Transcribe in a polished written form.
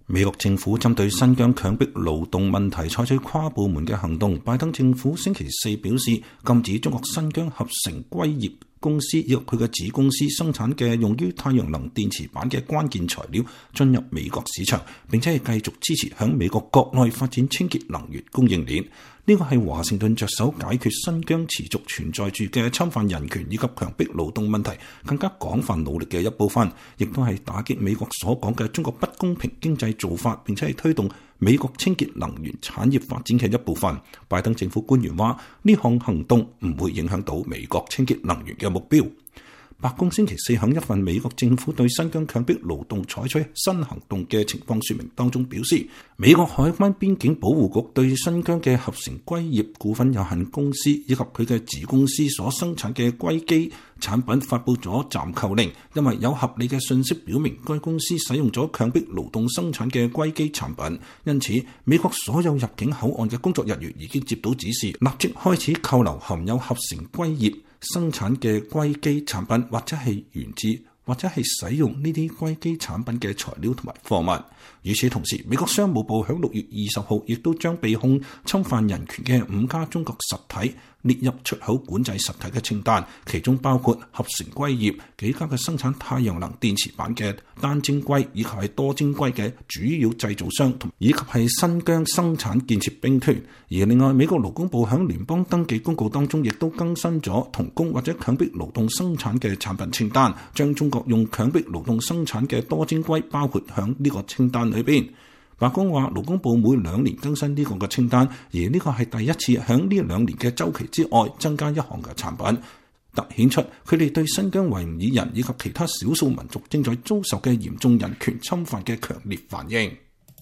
美國政府針對新疆強迫勞動問題採取跨部門嘅行動。拜登政府星期四表示，禁止中國新疆合成硅業公司以及佢嘅子公司生產嘅用於太陽能電池板嘅關鍵材料進入美國市場，並且係繼續支持響美國國內發展清潔能源供應鏈。呢個係華盛頓着手解決新疆持續存在住嘅侵犯人權以及強迫勞動問題更加廣泛努力嘅一部分，亦都係打擊美國所講嘅中國不公平經濟做法，並且係推動美國清潔能源產業發展嘅一部分。拜登政府官員話，呢項行動唔會影響到美國清潔能源嘅目標。白宮星期四喺一份美國政府對新疆強迫勞動採取新行動嘅情況說明當中表示，美國海關邊境保護局對新疆嘅合成硅業股份有限公司以及佢嘅子公司所生產嘅硅基產品發布咗暫扣令，因為有合理嘅信息表明該公司使用咗強迫勞動生產嘅硅基產品。因此，美國所有入境口岸嘅工作人員已經接到指示，立即開始扣留含有合成硅業生產嘅硅基產品，或者係源自或者係使用呢啲硅基產品嘅材料同埋貨物。與此同時，美國商務部喺6月20號亦都將被控侵犯人權嘅5家中國實體列入出口管制實體嘅清單，其中包括合成硅業幾家嘅生產太陽能電池板嘅單晶硅以及係多晶硅嘅主要製造商，以及係新疆生產建設兵團。而另外，美國勞工部喺聯邦登記公告當中亦都更新咗童工或者強迫勞動生產嘅產品清單，將中國用強迫勞動生產嘅多晶硅包括響呢個清單裏邊。白宮話，勞工部每2年更新呢個嘅清單，而呢個係第一次響呢2年嘅週期之外增加一項嘅產品，凸顯出佢哋對新疆維吾爾人以及其他少數民族正在遭受嘅嚴重人權侵犯嘅強烈反應。